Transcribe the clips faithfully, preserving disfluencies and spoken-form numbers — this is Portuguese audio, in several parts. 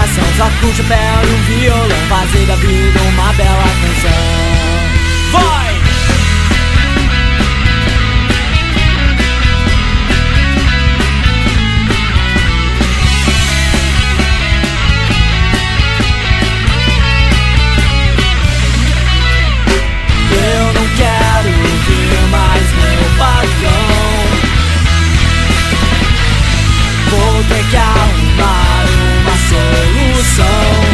coração, só com o chapéu e um violão, fazer da vida uma bela canção. Vai! Eu não quero ver mais meu patrão, vou ter que arrumar uma solução.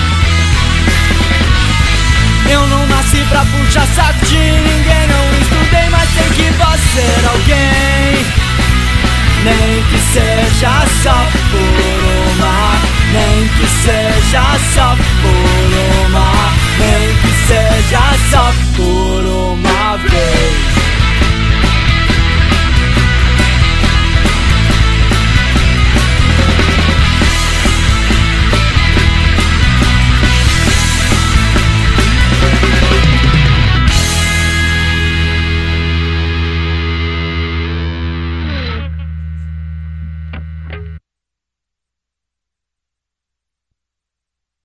Eu não nasci pra puxar saco de ninguém, não estudei, mas sei que posso ser alguém. Nem que seja só por uma, nem que seja só